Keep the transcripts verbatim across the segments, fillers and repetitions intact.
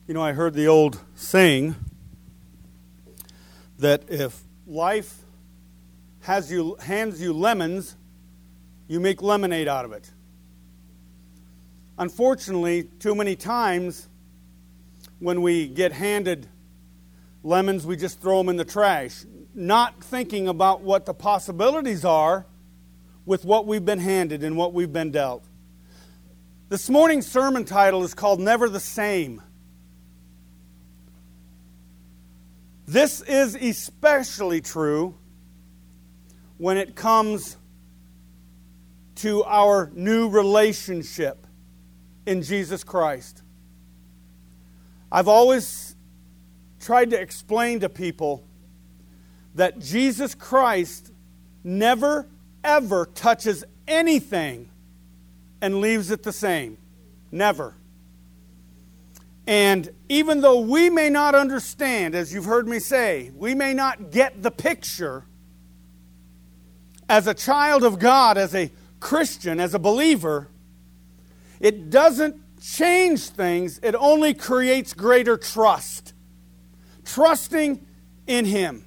You know, I heard the old saying that if life has you hands you lemons, you make lemonade out of it. Unfortunately, too many times when we get handed lemons, we just throw them in the trash, not thinking about what the possibilities are with what we've been handed and what we've been dealt. This morning's sermon title is called Never the Same. This is especially true when it comes to our new relationship in Jesus Christ. I've always tried to explain to people that Jesus Christ never, ever touches anything and leaves it the same. Never. And even though we may not understand, as you've heard me say, we may not get the picture, as a child of God, as a Christian, as a believer, it doesn't change things. It only creates greater trust. Trusting in Him.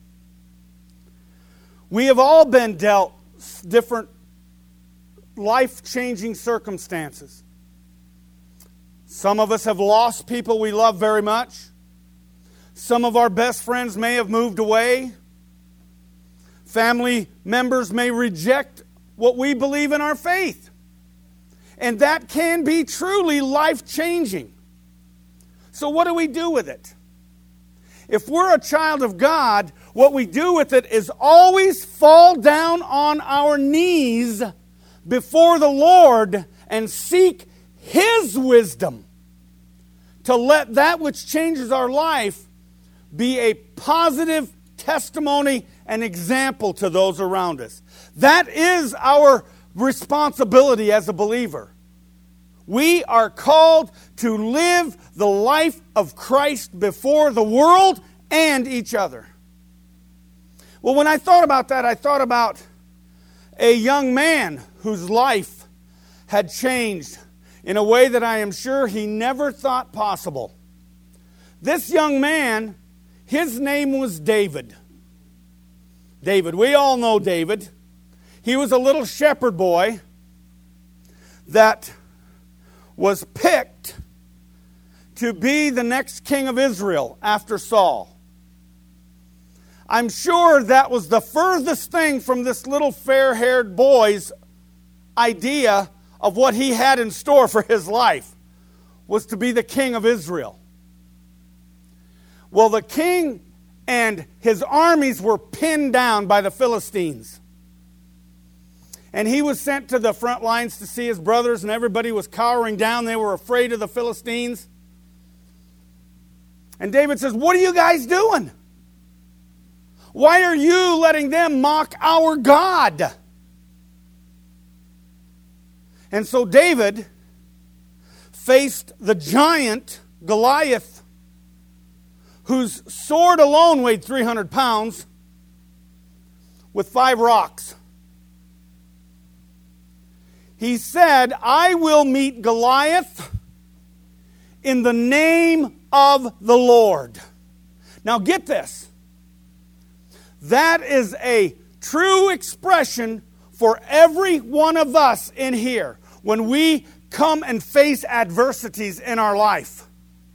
We have all been dealt different life-changing circumstances. Some of us have lost people we love very much. Some of our best friends may have moved away. Family members may reject what we believe in our faith. And that can be truly life-changing. So what do we do with it? If we're a child of God, what we do with it is always fall down on our knees before the Lord and seek His wisdom to let that which changes our life be a positive testimony and example to those around us. That is our responsibility as a believer. We are called to live the life of Christ before the world and each other. Well, when I thought about that, I thought about a young man whose life had changed in a way that I am sure he never thought possible. This young man, his name was David. David, we all know David. He was a little shepherd boy that was picked to be the next king of Israel after Saul. I'm sure that was the furthest thing from this little fair-haired boy's idea of what he had in store for his life, was to be the king of Israel. Well, the king and his armies were pinned down by the Philistines. And he was sent to the front lines to see his brothers, and everybody was cowering down. They were afraid of the Philistines. And David says, "What are you guys doing? Why are you letting them mock our God?" And so David faced the giant Goliath, whose sword alone weighed three hundred pounds, with five rocks. He said, "I will meet Goliath in the name of the Lord." Now get this. That is a true expression for every one of us in here when we come and face adversities in our life.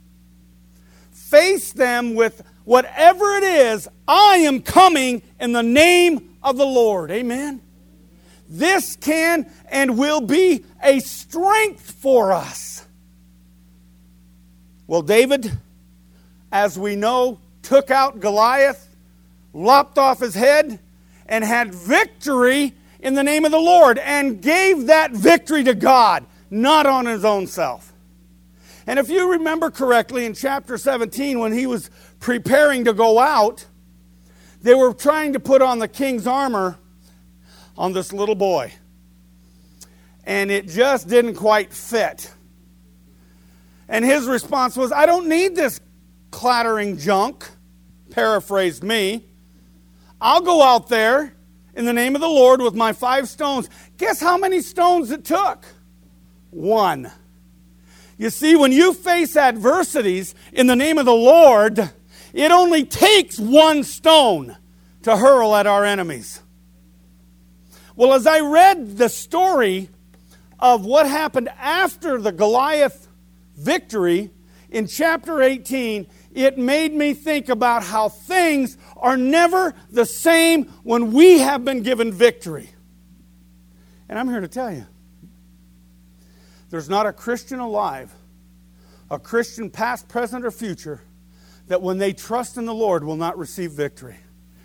Face them with whatever it is. I am coming in the name of the Lord. Amen. This can and will be a strength for us. Well, David, as we know, took out Goliath, lopped off his head, and had victory in the name of the Lord, and gave that victory to God, not on his own self. And if you remember correctly, in chapter seventeen, when he was preparing to go out, they were trying to put on the king's armor on this little boy. And it just didn't quite fit. And his response was, "I don't need this clattering junk," paraphrased me. "I'll go out there in the name of the Lord with my five stones." Guess how many stones it took? One. You see, when you face adversities in the name of the Lord, it only takes one stone to hurl at our enemies. Well, as I read the story of what happened after the Goliath victory in chapter eighteen, it made me think about how things are never the same when we have been given victory. And I'm here to tell you, there's not a Christian alive, a Christian past, present, or future, that when they trust in the Lord will not receive victory.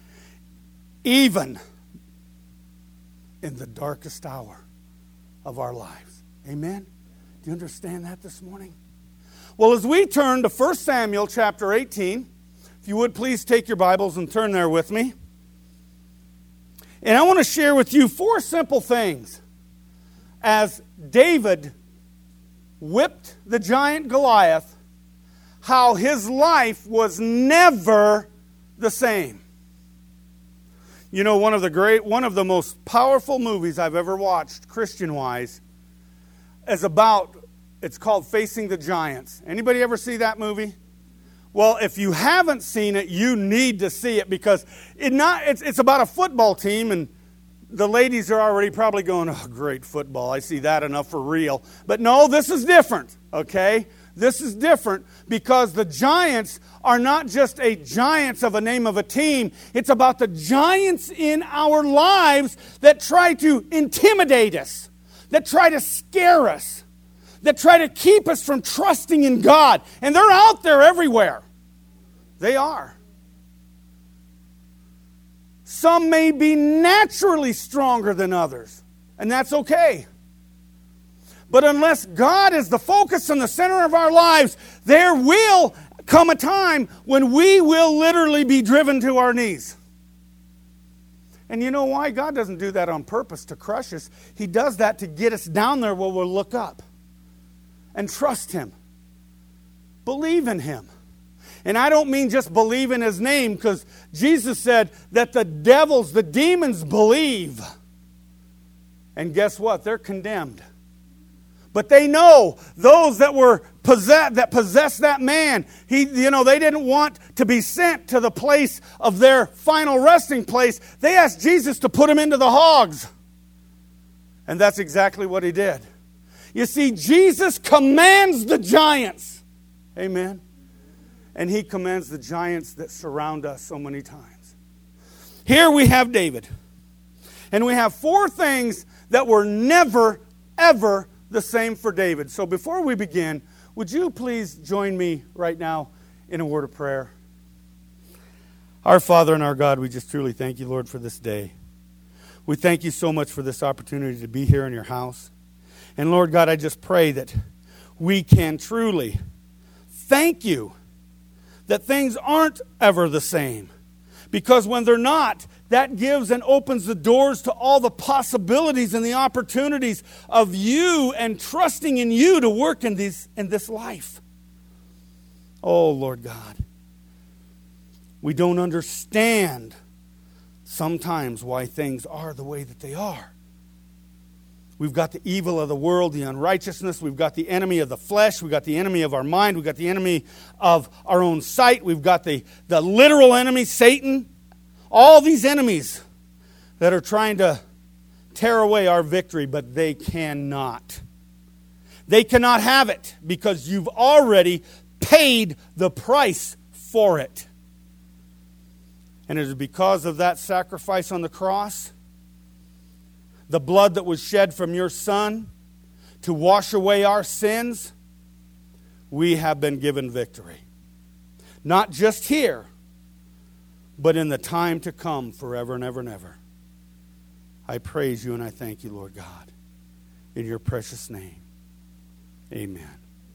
Even in the darkest hour of our lives. Amen? Do you understand that this morning? Well, as we turn to First Samuel chapter eighteen, if you would please take your Bibles and turn there with me. And I want to share with you four simple things as David whipped the giant Goliath, how his life was never the same. You know, one of the great, one of the most powerful movies I've ever watched, Christian-wise, is about, it's called Facing the Giants. Anybody ever see that movie? Well, if you haven't seen it, you need to see it, because it not, it's, it's about a football team, and the ladies are already probably going, oh, great football. I see that enough for real. But no, this is different, okay? This is different because the giants are not just a giants of a name of a team. It's about the giants in our lives that try to intimidate us, that try to scare us, that try to keep us from trusting in God. And they're out there everywhere. They are. Some may be naturally stronger than others, and that's okay. But unless God is the focus and the center of our lives, there will come a time when we will literally be driven to our knees. And you know why? God doesn't do that on purpose to crush us. He does that to get us down there where we'll look up and trust Him. Believe in Him. And I don't mean just believe in His name, because Jesus said that the devils, the demons believe. And guess what? They're condemned. But they know those that were possessed, that possessed that man. He, you know, they didn't want to be sent to the place of their final resting place. They asked Jesus to put him into the hogs. And that's exactly what He did. You see, Jesus commands the giants. Amen. And He commands the giants that surround us so many times. Here we have David. And we have four things that were never, ever the same for David. So before we begin, would you please join me right now in a word of prayer? Our Father and our God, we just truly thank You, Lord, for this day. We thank You so much for this opportunity to be here in Your house. And Lord God, I just pray that we can truly thank You that things aren't ever the same. Because when they're not, that gives and opens the doors to all the possibilities and the opportunities of You and trusting in You to work in these in this life. Oh, Lord God, we don't understand sometimes why things are the way that they are. We've got the evil of the world, the unrighteousness. We've got the enemy of the flesh. We've got the enemy of our mind. We've got the enemy of our own sight. We've got the, the literal enemy, Satan. All these enemies that are trying to tear away our victory, but they cannot. They cannot have it because You've already paid the price for it. And it is because of that sacrifice on the cross, the blood that was shed from Your Son to wash away our sins, we have been given victory. Not just here, but in the time to come forever and ever and ever. I praise You and I thank You, Lord God, in Your precious name. Amen.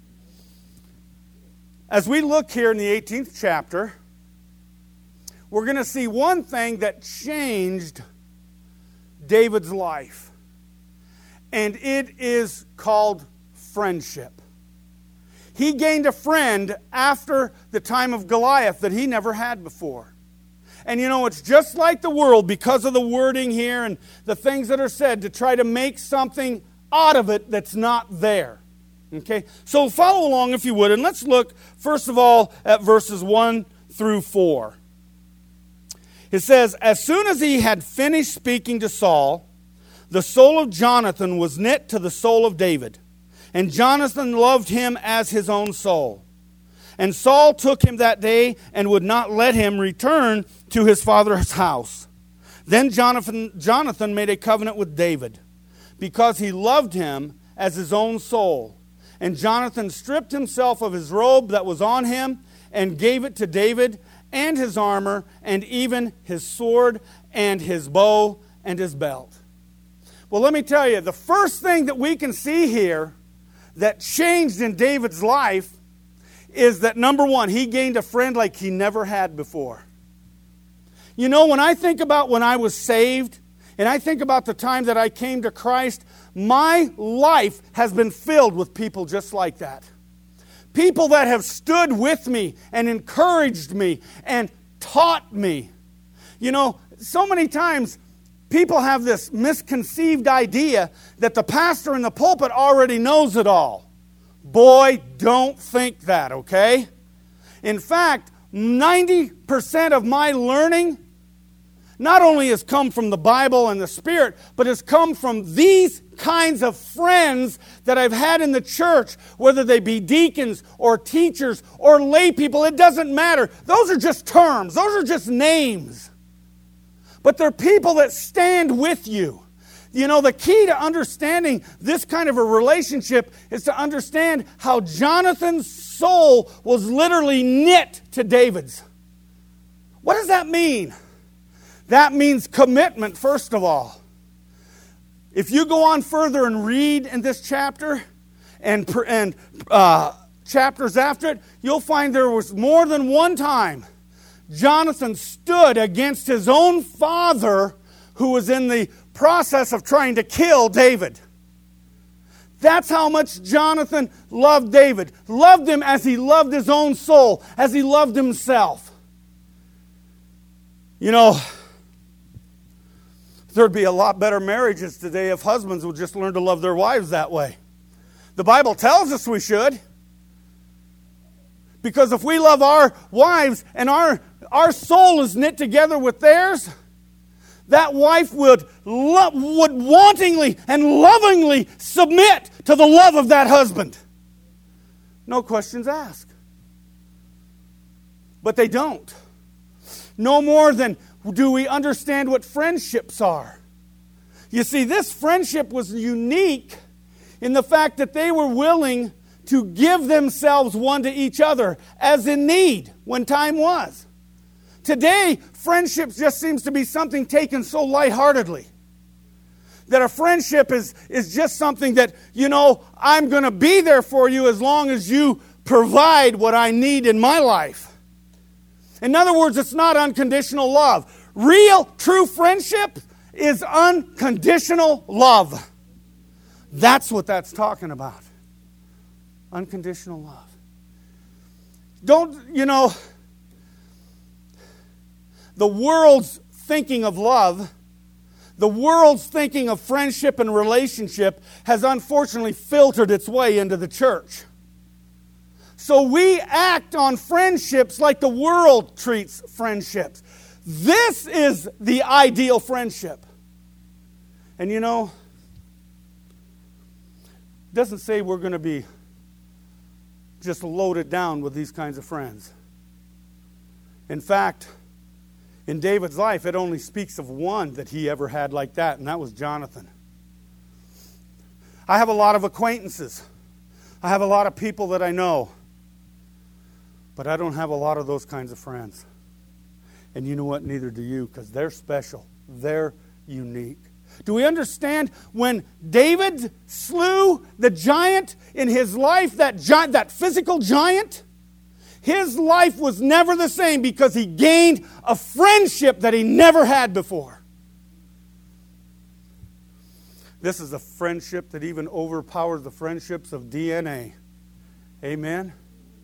As we look here in the eighteenth chapter, we're going to see one thing that changed David's life. And it is called friendship. He gained a friend after the time of Goliath that he never had before. And you know, it's just like the world, because of the wording here and the things that are said, to try to make something out of it that's not there. Okay, so follow along if you would, and let's look first of all at verses one through four. It says, as soon as he had finished speaking to Saul, the soul of Jonathan was knit to the soul of David, and Jonathan loved him as his own soul. And Saul took him that day and would not let him return to his father's house. Then Jonathan, Jonathan made a covenant with David, because he loved him as his own soul. And Jonathan stripped himself of his robe that was on him and gave it to David, and his armor, and even his sword, and his bow, and his belt. Well, let me tell you, the first thing that we can see here that changed in David's life is that, number one, he gained a friend like he never had before. You know, when I think about when I was saved, and I think about the time that I came to Christ, my life has been filled with people just like that. People that have stood with me and encouraged me and taught me. You know, so many times people have this misconceived idea that the pastor in the pulpit already knows it all. Boy, don't think that, okay? In fact, ninety percent of my learning not only has come from the Bible and the Spirit, but has come from these kinds of friends that I've had in the church, whether they be deacons or teachers or lay people. It doesn't matter. Those are just terms. Those are just names. But they're people that stand with you. You know, the key to understanding this kind of a relationship is to understand how Jonathan's soul was literally knit to David's. What does that mean? That means commitment, first of all. If you go on further and read in this chapter and, and uh, chapters after it, you'll find there was more than one time Jonathan stood against his own father, who was in the process of trying to kill David. That's how much Jonathan loved David. Loved him as he loved his own soul, as he loved himself. You know, there'd be a lot better marriages today if husbands would just learn to love their wives that way. The Bible tells us we should. Because if we love our wives and our, our soul is knit together with theirs, that wife would, lo- would wantingly and lovingly submit to the love of that husband. No questions asked. But they don't. No more than do we understand what friendships are. You see, this friendship was unique in the fact that they were willing to give themselves one to each other as in need when time was. Today, friendship just seems to be something taken so lightheartedly. That a friendship is, is just something that, you know, I'm going to be there for you as long as you provide what I need in my life. In other words, it's not unconditional love. Real, true friendship is unconditional love. That's what that's talking about. Unconditional love. Don't, you know, the world's thinking of love, the world's thinking of friendship and relationship has unfortunately filtered its way into the church. So we act on friendships like the world treats friendships. This is the ideal friendship. And you know, it doesn't say we're going to be just loaded down with these kinds of friends. In fact, in David's life, it only speaks of one that he ever had like that, and that was Jonathan. I have a lot of acquaintances. I have a lot of people that I know. But I don't have a lot of those kinds of friends. And you know what? Neither do you, because they're special. They're unique. Do we understand when David slew the giant in his life, that giant, that physical giant? His life was never the same because he gained a friendship that he never had before. This is a friendship that even overpowers the friendships of D N A. Amen?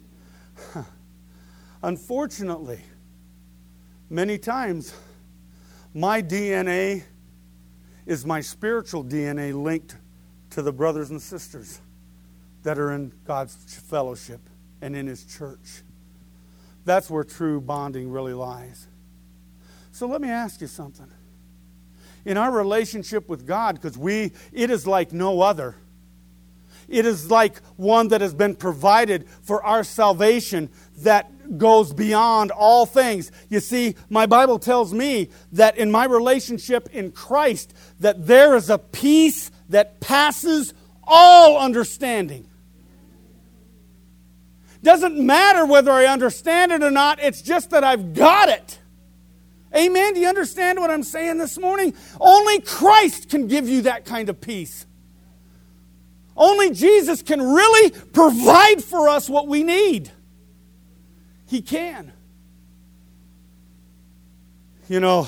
Unfortunately, many times, my D N A is my spiritual D N A linked to the brothers and sisters that are in God's fellowship and in His church. That's where true bonding really lies. So let me ask you something. In our relationship with God, because we, it is like no other. It is like one that has been provided for our salvation that goes beyond all things. You see, my Bible tells me that in my relationship in Christ, that there is a peace that passes all understanding. Doesn't matter whether I understand it or not, it's just that I've got it. Amen? Do you understand what I'm saying this morning? Only Christ can give you that kind of peace. Only Jesus can really provide for us what we need. He can. You know,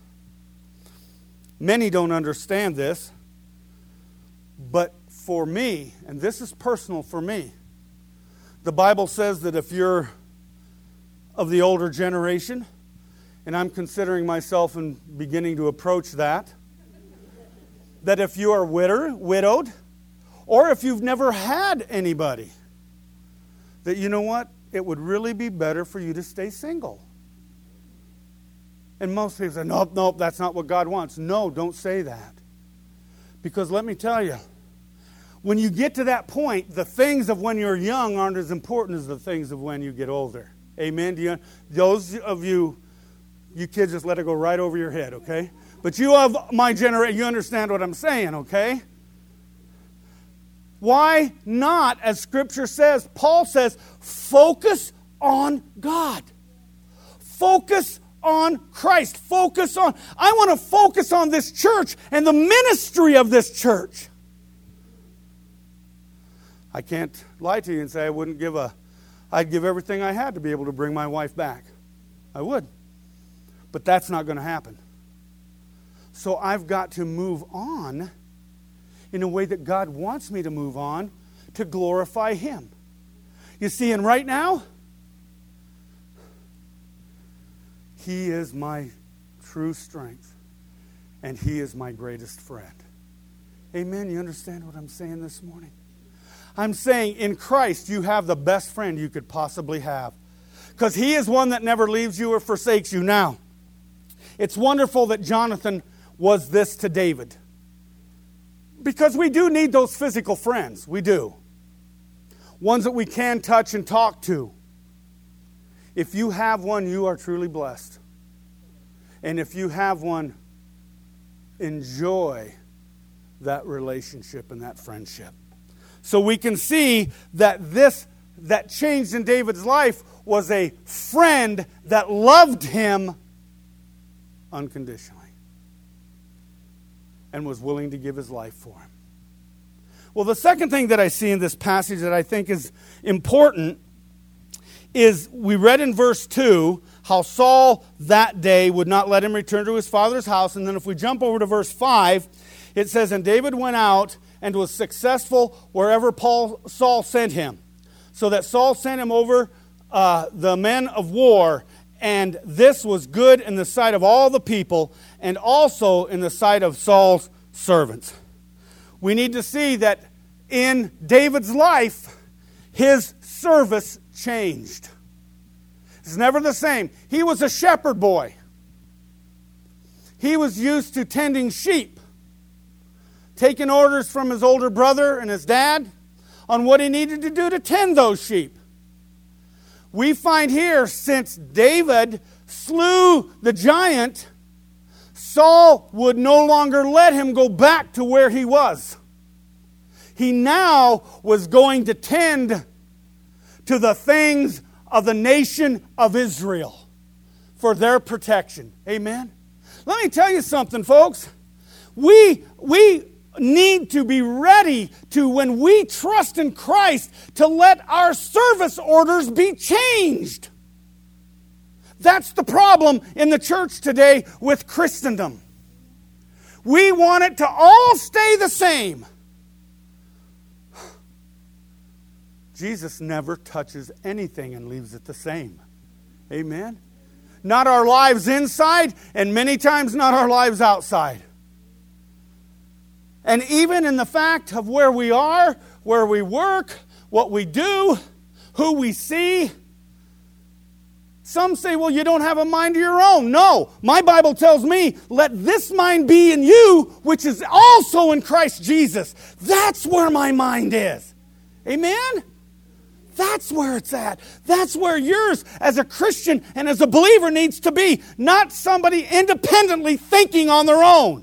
many don't understand this, but for me, and this is personal for me, the Bible says that if you're of the older generation, and I'm considering myself and beginning to approach that, that if you are widowed, widowed, or if you've never had anybody, that you know what? It would really be better for you to stay single. And most people say, nope, nope, that's not what God wants. No, don't say that. Because let me tell you, when you get to that point, the things of when you're young aren't as important as the things of when you get older. Amen? Do you, those of you, you kids just let it go right over your head, okay? But you of my generation, you understand what I'm saying, okay? Why not, as Scripture says, Paul says, focus on God. Focus on Christ. Focus on, I want to focus on this church and the ministry of this church. I can't lie to you and say I wouldn't give a, I'd give everything I had to be able to bring my wife back. I would. But that's not going to happen. So I've got to move on in a way that God wants me to move on to glorify Him. You see, and right now, He is my true strength, and He is my greatest friend. Amen? You understand what I'm saying this morning? I'm saying in Christ you have the best friend you could possibly have, because He is one that never leaves you or forsakes you. Now, it's wonderful that Jonathan was this to David. Because we do need those physical friends. We do. Ones that we can touch and talk to. If you have one, you are truly blessed. And if you have one, enjoy that relationship and that friendship. So we can see that this that changed in David's life was a friend that loved him unconditionally and was willing to give his life for him. Well, the second thing that I see in this passage that I think is important is we read in verse two how Saul that day would not let him return to his father's house. And then if we jump over to verse five, it says, and David went out and was successful wherever Paul, Saul sent him. So that Saul sent him over uh, the men of war, and this was good in the sight of all the people, and also in the sight of Saul's servants. We need to see that in David's life, his service changed. It's never the same. He was a shepherd boy. He was used to tending sheep, taking orders from his older brother and his dad on what he needed to do to tend those sheep. We find here, since David slew the giant, Saul would no longer let him go back to where he was. He now was going to tend to the things of the nation of Israel for their protection. Amen? Let me tell you something, folks. We, we need to be ready to, when we trust in Christ, to let our service orders be changed. That's the problem in the church today with Christendom. We want it to all stay the same. Jesus never touches anything and leaves it the same. Amen? Not our lives inside, and many times not our lives outside. And even in the fact of where we are, where we work, what we do, who we see. Some say, well, you don't have a mind of your own. No, my Bible tells me, let this mind be in you, which is also in Christ Jesus. That's where my mind is. Amen? That's where it's at. That's where yours as a Christian and as a believer needs to be. Not somebody independently thinking on their own.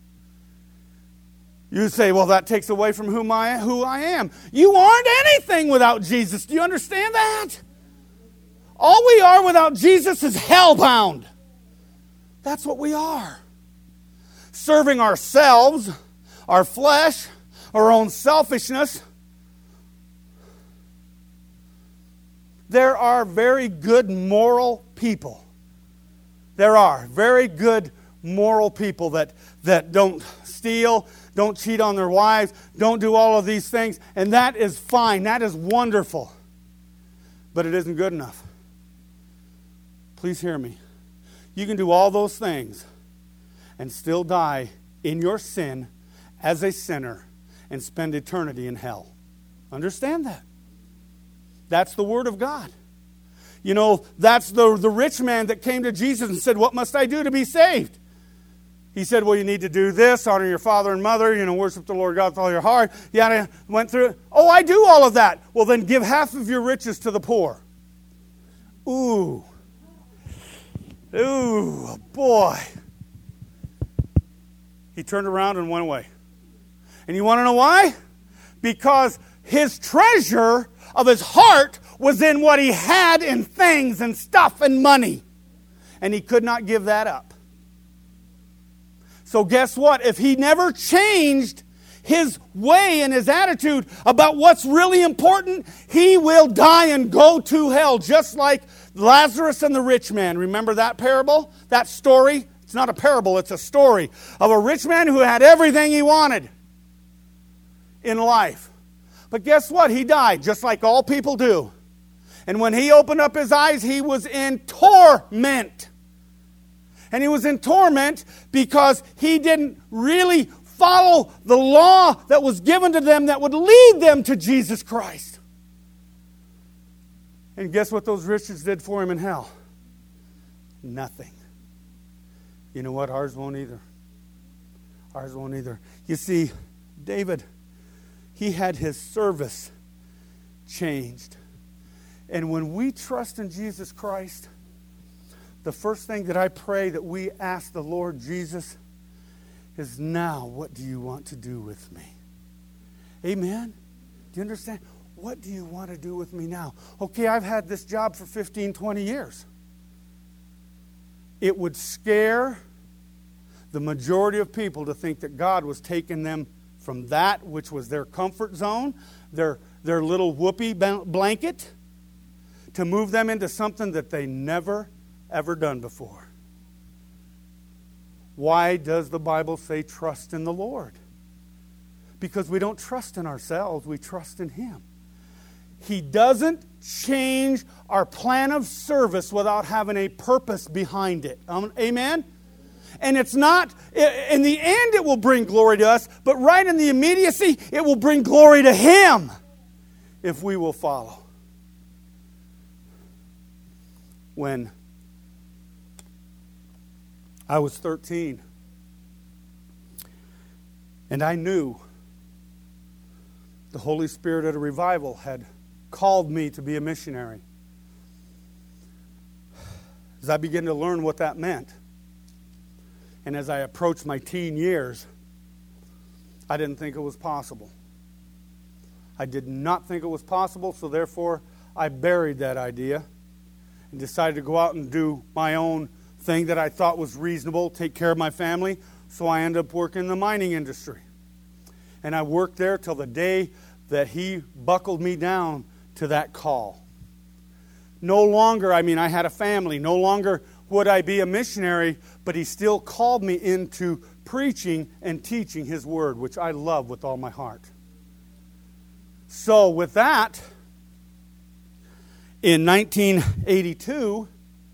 You say, well, that takes away from whom I, who I am. You aren't anything without Jesus. Do you understand that? All we are without Jesus is hellbound. That's what we are. Serving ourselves, our flesh, our own selfishness. There are very good moral people. There are very good moral people that, that don't steal, don't cheat on their wives, don't do all of these things. And that is fine. That is wonderful. But it isn't good enough. Please hear me. You can do all those things and still die in your sin as a sinner and spend eternity in hell. Understand that. That's the Word of God. You know, that's the, the rich man that came to Jesus and said, what must I do to be saved? He said, well, you need to do this, honor your father and mother, you know, worship the Lord God with all your heart. Yeah, went through it. Oh, I do all of that. Well, then give half of your riches to the poor. Ooh. Ooh, boy. He turned around and went away. And you want to know why? Because his treasure of his heart was in what he had in things and stuff and money. And he could not give that up. So guess what? If he never changed his way and his attitude about what's really important, he will die and go to hell, just like Lazarus and the rich man. Remember that parable? That story? It's not a parable, it's a story of a rich man who had everything he wanted in life. But guess what? He died, just like all people do. And when he opened up his eyes, he was in torment. And he was in torment because he didn't really follow the law that was given to them that would lead them to Jesus Christ. And guess what those riches did for him in hell? Nothing. You know what? Ours won't either. Ours won't either. You see, David, he had his service changed. And when we trust in Jesus Christ, the first thing that I pray that we ask the Lord Jesus is, now, what do you want to do with me? Amen? Do you understand? What do you want to do with me now? Okay, I've had this job for fifteen, twenty years. It would scare the majority of people to think that God was taking them from that which was their comfort zone, their, their little whoopee blanket, to move them into something that they never ever done before. Why does the Bible say trust in the Lord? Because we don't trust in ourselves, we trust in Him. He doesn't change our plan of service without having a purpose behind it. Um, amen? And it's not, in the end it will bring glory to us, but right in the immediacy it will bring glory to Him if we will follow. When I was thirteen, and I knew the Holy Spirit at a revival had called me to be a missionary. As I began to learn what that meant, and as I approached my teen years, I didn't think it was possible. I did not think it was possible, so therefore I buried that idea and decided to go out and do my own thing that I thought was reasonable, take care of my family. So I ended up working in the mining industry. And I worked there till the day that He buckled me down to that call. No longer, I mean, I had a family. No longer would I be a missionary, but He still called me into preaching and teaching His Word, which I love with all my heart. So with that, in nineteen eighty-two,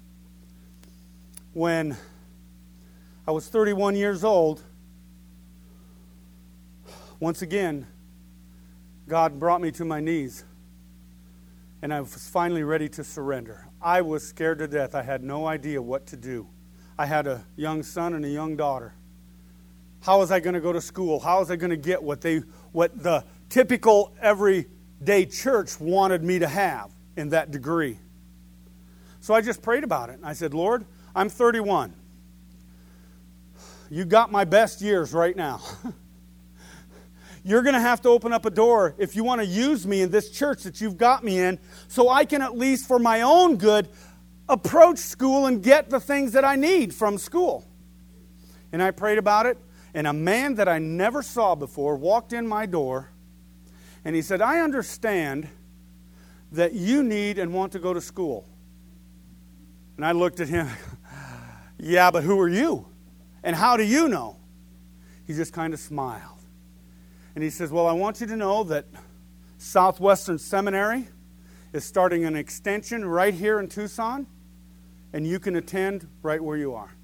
when I was thirty-one years old, once again, God brought me to my knees, and I was finally ready to surrender. I was scared to death. I had no idea what to do. I had a young son and a young daughter. How was I going to go to school? How was I going to get what they, what the typical everyday church wanted me to have in that degree? So I just prayed about it. I said, Lord, I'm thirty-one. You got my best years right now. You're going to have to open up a door if you want to use me in this church that you've got me in, so I can at least for my own good approach school and get the things that I need from school. And I prayed about it, and a man that I never saw before walked in my door, and he said, I understand that you need and want to go to school. And I looked at him, yeah, but who are you? And how do you know? He just kind of smiled. And he says, well, I want you to know that Southwestern Seminary is starting an extension right here in Tucson, and you can attend right where you are.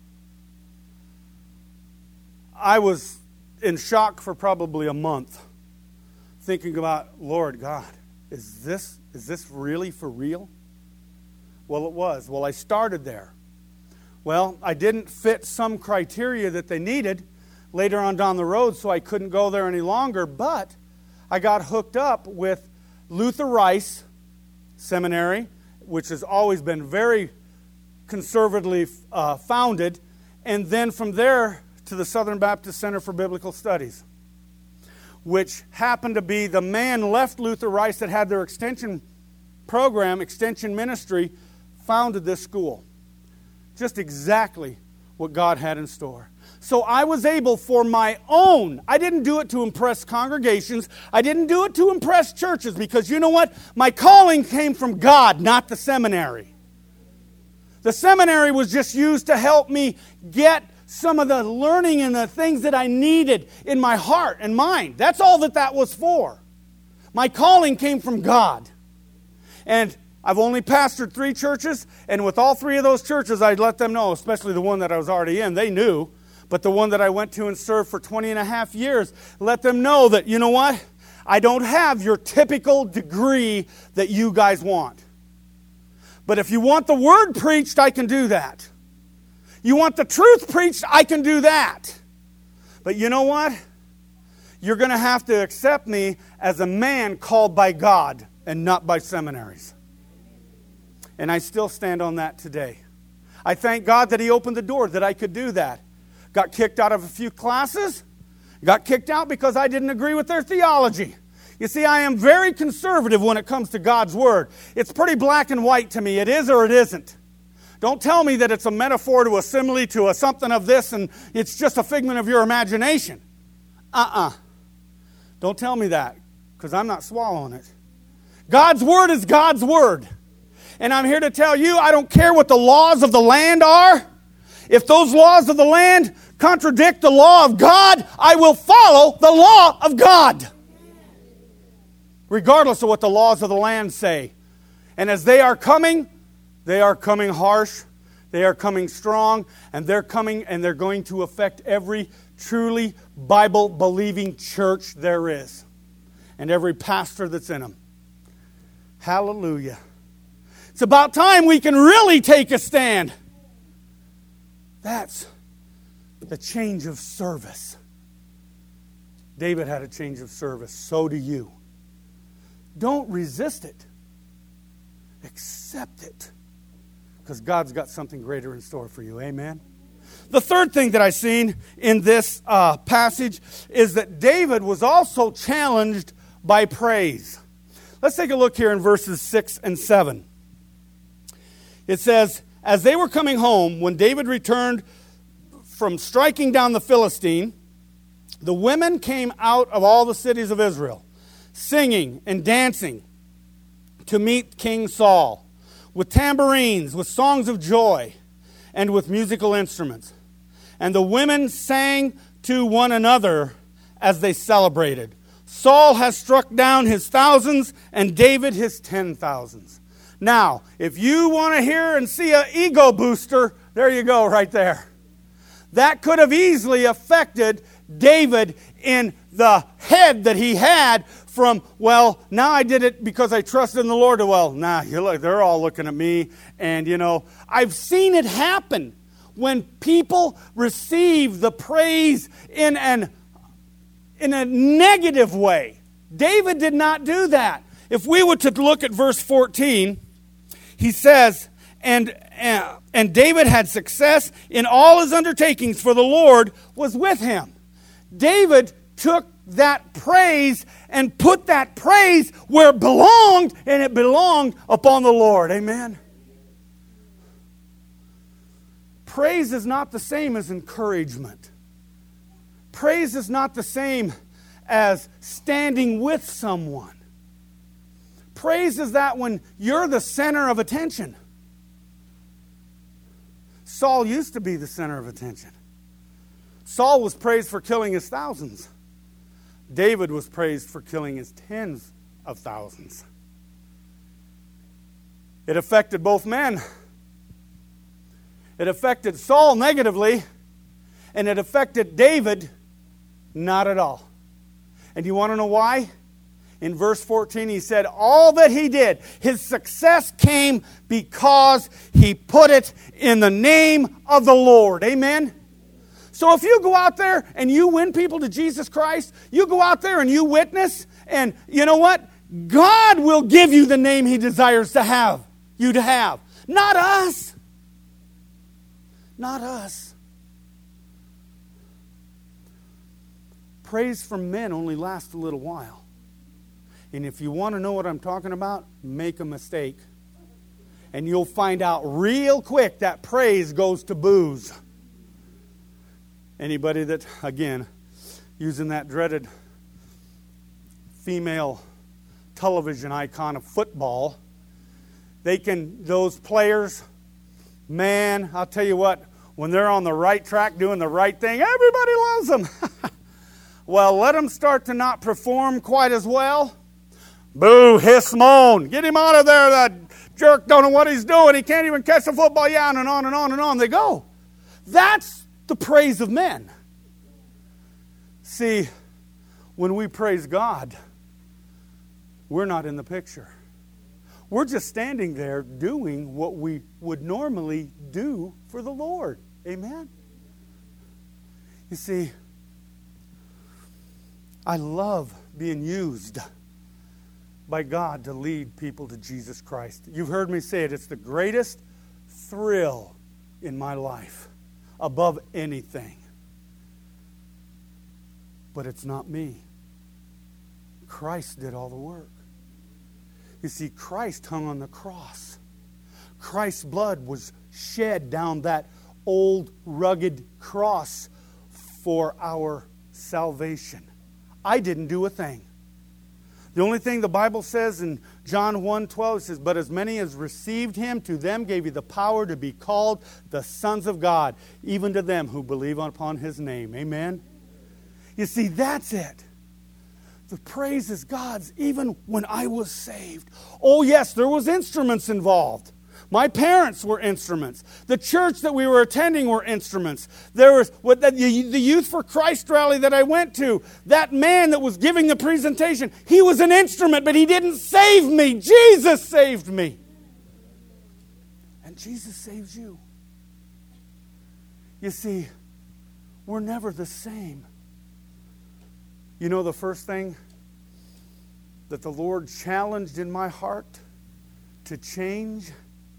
I was in shock for probably a month, thinking about, Lord God, is this, is this really for real? Well, it was. Well, I started there. Well, I didn't fit some criteria that they needed later on down the road, so I couldn't go there any longer, but I got hooked up with Luther Rice Seminary, which has always been very conservatively uh, founded, and then from there to the Southern Baptist Center for Biblical Studies, which happened to be the man left Luther Rice that had their extension program, extension ministry, founded this school. Just exactly what God had in store. So I was able for my own, I didn't do it to impress congregations, I didn't do it to impress churches, because you know what? My calling came from God, not the seminary. The seminary was just used to help me get some of the learning and the things that I needed in my heart and mind. That's all that that was for. My calling came from God. And I've only pastored three churches, and with all three of those churches, I'd let them know, especially the one that I was already in, they knew. But the one that I went to and served for twenty and a half years, let them know that, you know what? I don't have your typical degree that you guys want. But if you want the word preached, I can do that. You want the truth preached, I can do that. But you know what? You're going to have to accept me as a man called by God and not by seminaries. And I still stand on that today. I thank God that He opened the door that I could do that. Got kicked out of a few classes. Got kicked out because I didn't agree with their theology. You see, I am very conservative when it comes to God's Word. It's pretty black and white to me. It is or it isn't. Don't tell me that it's a metaphor to a simile to a something of this and it's just a figment of your imagination. Uh-uh. Don't tell me that, because I'm not swallowing it. God's Word is God's Word. And I'm here to tell you, I don't care what the laws of the land are. If those laws of the land contradict the law of God, I will follow the law of God, regardless of what the laws of the land say. And as they are coming, they are coming harsh, they are coming strong, and they're coming and they're going to affect every truly Bible-believing church there is, and every pastor that's in them. Hallelujah. It's about time we can really take a stand. That's the change of service. David had a change of service. So do you. Don't resist it. Accept it. Because God's got something greater in store for you. Amen. The third thing that I've seen in this uh, passage is that David was also challenged by praise. Let's take a look here in verses six and seven. It says, as they were coming home, when David returned from striking down the Philistine, the women came out of all the cities of Israel, singing and dancing to meet King Saul, with tambourines, with songs of joy, and with musical instruments. And the women sang to one another as they celebrated. Saul has struck down his thousands, and David his ten thousands. Now, if you want to hear and see an ego booster, there you go right there. That could have easily affected David in the head that he had from, well, now I did it because I trusted in the Lord, to, well, nah, you look, they're all looking at me. And, you know, I've seen it happen when people receive the praise in an in a negative way. David did not do that. If we were to look at verse fourteen, he says, and, uh, and David had success in all his undertakings, for the Lord was with him. David took that praise and put that praise where it belonged, and it belonged upon the Lord. Amen? Praise is not the same as encouragement. Praise is not the same as standing with someone. Praise is that when you're the center of attention. Saul used to be the center of attention. Saul was praised for killing his thousands. David was praised for killing his tens of thousands. It affected both men. It affected Saul negatively, and it affected David not at all. And you want to know why? In verse fourteen, he said, all that he did, his success came because he put it in the name of the Lord. Amen? So if you go out there and you win people to Jesus Christ, you go out there and you witness, and you know what? God will give you the name He desires to have, you to have. Not us. Not us. Praise from men only lasts a little while. And if you want to know what I'm talking about, make a mistake. And you'll find out real quick that praise goes to booze. Anybody that, again, using that dreaded female television icon of football, they can, those players, man, I'll tell you what, when they're on the right track doing the right thing, everybody loves them. Well, let them start to not perform quite as well. Boo, hiss, moan. Get him out of there, that jerk don't know what he's doing. He can't even catch the football. Yeah, and on and on and on they go. That's the praise of men. See, when we praise God, we're not in the picture. We're just standing there doing what we would normally do for the Lord. Amen? You see, I love being used by God to lead people to Jesus Christ. You've heard me say it. It's the greatest thrill in my life, above anything. But it's not me. Christ did all the work. You see, Christ hung on the cross. Christ's blood was shed down that old rugged cross for our salvation. I didn't do a thing. The only thing the Bible says in John one twelve says, but as many as received Him, to them gave He the power to be called the sons of God, even to them who believe upon His name. Amen? You see, that's it. The praise is God's even when I was saved. Oh yes, there was instruments involved. My parents were instruments. The church that we were attending were instruments. There was what the, the Youth for Christ rally that I went to. That man that was giving the presentation, he was an instrument, but he didn't save me. Jesus saved me. And Jesus saves you. You see, we're never the same. You know the first thing that the Lord challenged in my heart to change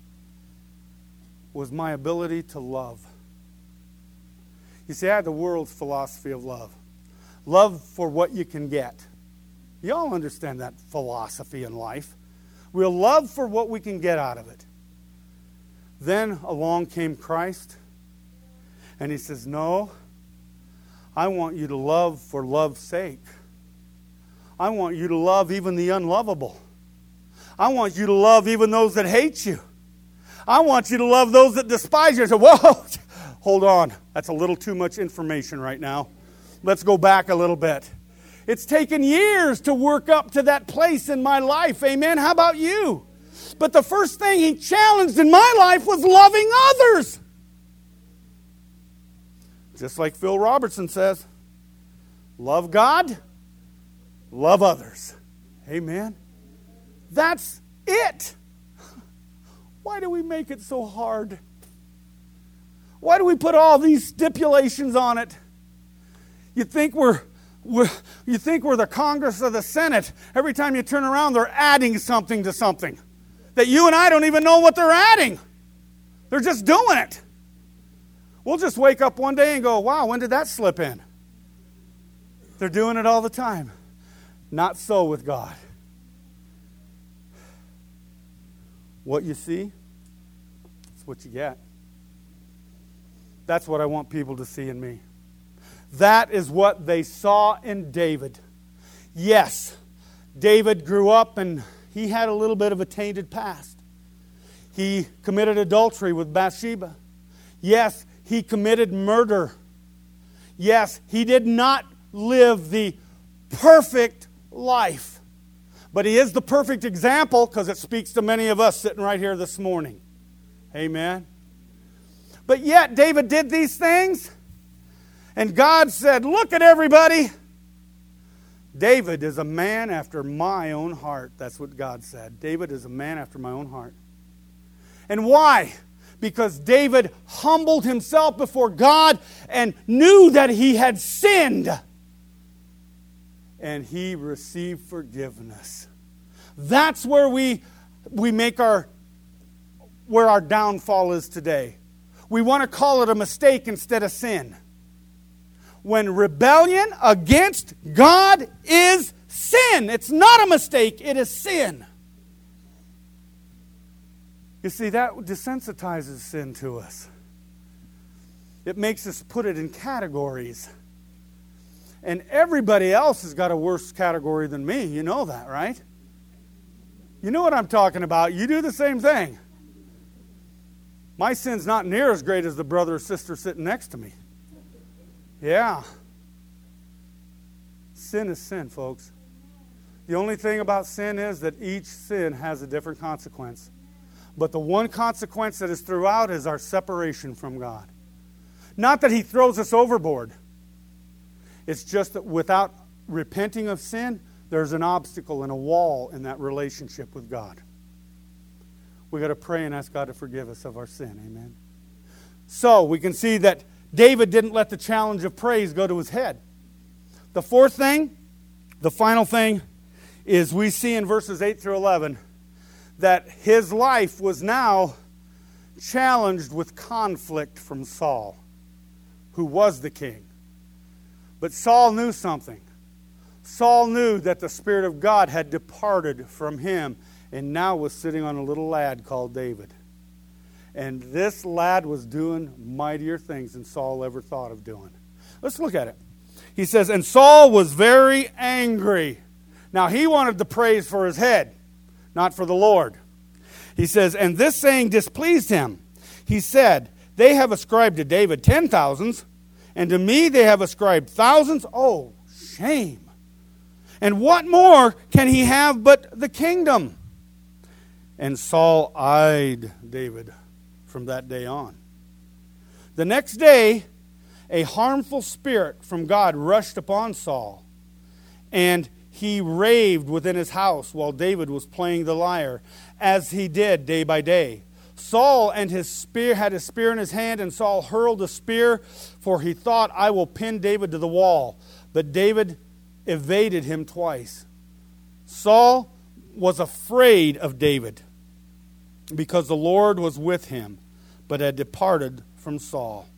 was my ability to love. You see, I had the world's philosophy of love. Love for what you can get. You all understand that philosophy in life. We'll love for what we can get out of it. Then along came Christ, and He says, no, I want you to love for love's sake. I want you to love even the unlovable. I want you to love even those that hate you. I want you to love those that despise you. I said, whoa, hold on. That's a little too much information right now. Let's go back a little bit. It's taken years to work up to that place in my life. Amen. How about you? But the first thing He challenged in my life was loving others. Just like Phil Robertson says, love God, love others. Amen? That's it. Why do we make it so hard? Why do we put all these stipulations on it? You think we're, we're you think we're the Congress or the Senate. Every time you turn around, they're adding something to something that you and I don't even know what they're adding. They're just doing it. We'll just wake up one day and go, wow, when did that slip in? They're doing it all the time. Not so with God. What you see, it's what you get. That's what I want people to see in me. That is what they saw in David. Yes, David grew up and he had a little bit of a tainted past. He committed adultery with Bathsheba. Yes, he committed murder. Yes, he did not live the perfect life. But he is the perfect example because it speaks to many of us sitting right here this morning. Amen. But yet, David did these things, and God said, look at everybody. David is a man after my own heart. That's what God said. David is a man after my own heart. And why? Because David humbled himself before God and knew that he had sinned. And he received forgiveness. That's where we we make our where our downfall is today. We want to call it a mistake instead of sin. When rebellion against God is sin. It's not a mistake, it is sin. You see, that desensitizes sin to us. It makes us put it in categories. And everybody else has got a worse category than me. You know that, right? You know what I'm talking about. You do the same thing. My sin's not near as great as the brother or sister sitting next to me. Yeah. Sin is sin, folks. The only thing about sin is that each sin has a different consequence. But the one consequence that is throughout is our separation from God. Not that He throws us overboard. It's just that without repenting of sin, there's an obstacle and a wall in that relationship with God. We've got to pray and ask God to forgive us of our sin. Amen. So we can see that David didn't let the challenge of praise go to his head. The fourth thing, the final thing, is we see in verses eight through eleven that his life was now challenged with conflict from Saul, who was the king. But Saul knew something. Saul knew that the Spirit of God had departed from him and now was sitting on a little lad called David. And this lad was doing mightier things than Saul ever thought of doing. Let's look at it. He says, and Saul was very angry. Now he wanted the praise for his head, not for the Lord. He says, and this saying displeased him. He said, they have ascribed to David ten thousands, and to me they have ascribed thousands. Oh, shame. And what more can he have but the kingdom? And Saul eyed David from that day on. The next day, a harmful spirit from God rushed upon Saul, and he raved within his house while David was playing the lyre, as he did day by day. Saul and his spear had a spear in his hand, and Saul hurled a spear, for he thought, I will pin David to the wall. But David evaded him twice. Saul was afraid of David because the Lord was with him, but had departed from Saul.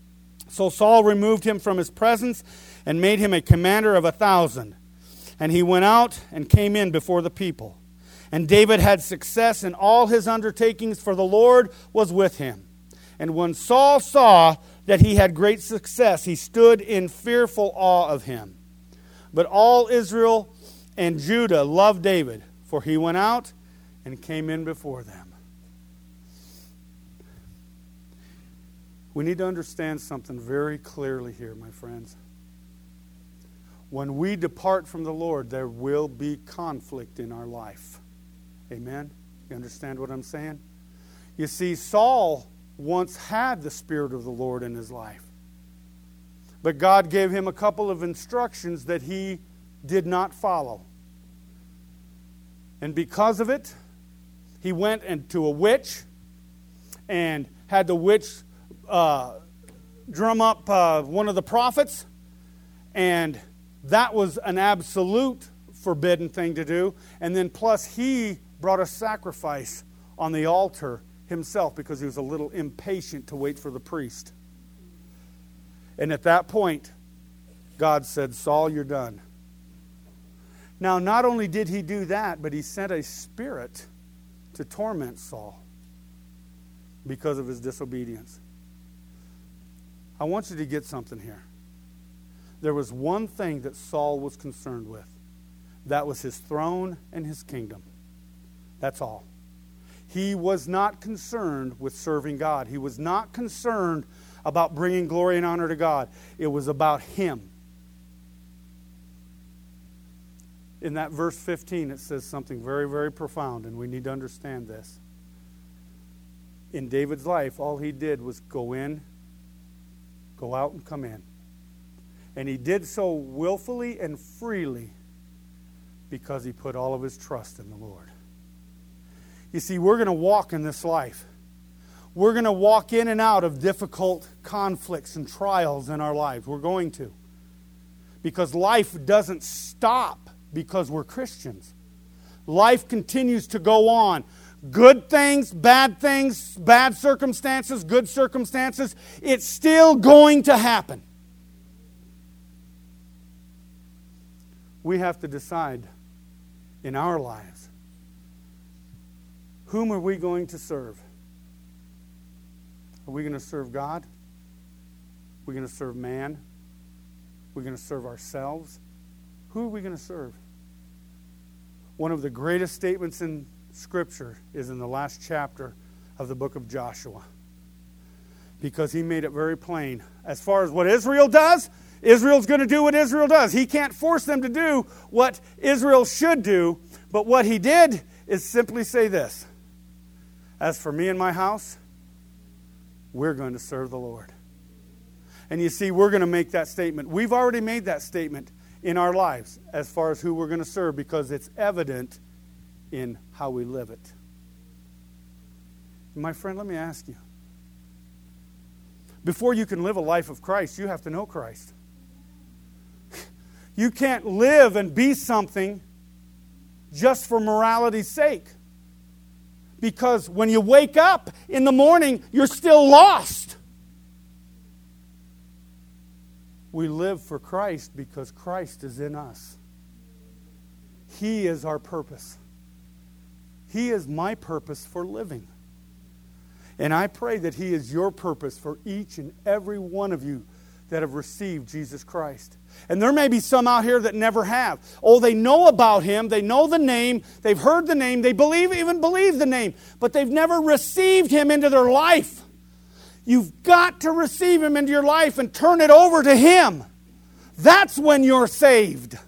So Saul removed him from his presence and made him a commander of a thousand. And he went out and came in before the people. And David had success in all his undertakings, for the Lord was with him. And when Saul saw that he had great success, he stood in fearful awe of him. But all Israel and Judah loved David, for he went out and came in before them. We need to understand something very clearly here, my friends. When we depart from the Lord, there will be conflict in our life. Amen? You understand what I'm saying? You see, Saul once had the Spirit of the Lord in his life. But God gave him a couple of instructions that he did not follow. And because of it, he went into a witch and had the witch uh, drum up uh, one of the prophets. And that was an absolute forbidden thing to do. And then plus he brought a sacrifice on the altar himself because he was a little impatient to wait for the priest. And at that point, God said, Saul, you're done. Now, not only did he do that, but he sent a spirit to torment Saul because of his disobedience. I want you to get something here. There was one thing that Saul was concerned with. That was his throne and his kingdom. That's all. He was not concerned with serving God. He was not concerned about bringing glory and honor to God. It was about him. In that verse fifteen, it says something very, very profound, and we need to understand this. In David's life, all he did was go in, go out, and come in. And he did so willfully and freely because he put all of his trust in the Lord. You see, we're going to walk in this life. We're going to walk in and out of difficult conflicts and trials in our lives. We're going to. Because life doesn't stop because we're Christians. Life continues to go on. Good things, bad things, bad circumstances, good circumstances. It's still going to happen. We have to decide in our lives, whom are we going to serve? Are we going to serve God? Are we going to serve man? Are we going to serve ourselves? Who are we going to serve? One of the greatest statements in Scripture is in the last chapter of the book of Joshua. Because he made it very plain. As far as what Israel does, Israel's going to do what Israel does. He can't force them to do what Israel should do. But what he did is simply say this. As for me and my house, we're going to serve the Lord. And you see, we're going to make that statement. We've already made that statement in our lives as far as who we're going to serve because it's evident in how we live it. My friend, let me ask you. Before you can live a life of Christ, you have to know Christ. You can't live and be something just for morality's sake. Because when you wake up in the morning, you're still lost. We live for Christ because Christ is in us. He is our purpose. He is my purpose for living. And I pray that He is your purpose for each and every one of you that have received Jesus Christ. And there may be some out here that never have. Oh, they know about Him. They know the name. They've heard the name. They believe, even believe the name. But they've never received Him into their life. You've got to receive Him into your life and turn it over to Him. That's when you're saved.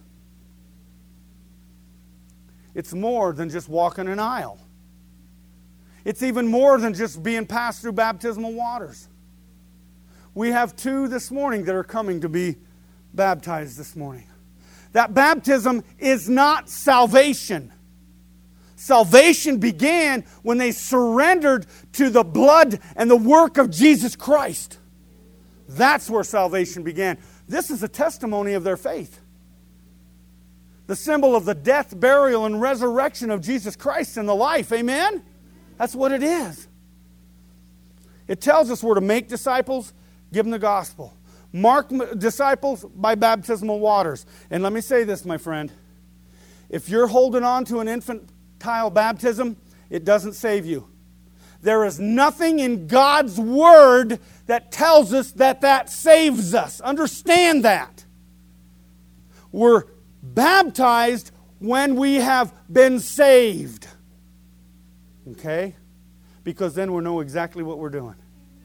It's more than just walking an aisle. It's even more than just being passed through baptismal waters. We have two this morning that are coming to be baptized this morning. That baptism is not salvation. Salvation began when they surrendered to the blood and the work of Jesus Christ. That's where salvation began. This is a testimony of their faith. The symbol of the death, burial, and resurrection of Jesus Christ in the life. Amen? That's what it is. It tells us we're to make disciples, give them the gospel. Mark disciples by baptismal waters. And let me say this, my friend. If you're holding on to an infantile baptism, it doesn't save you. There is nothing in God's Word that tells us that that saves us. Understand that. We're baptized when we have been saved. Okay? Because then we'll know exactly what we're doing.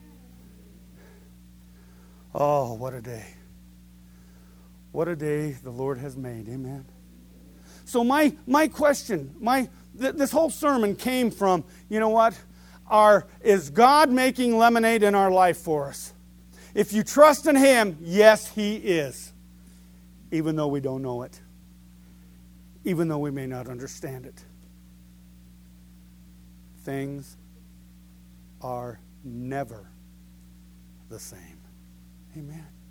Oh, what a day. What a day the Lord has made. Amen. So my my question, my th- this whole sermon came from, you know what? Our, is God making lemonade in our life for us? If you trust in Him, yes, He is. Even though we don't know it. Even though we may not understand it. things are never the same. Amen.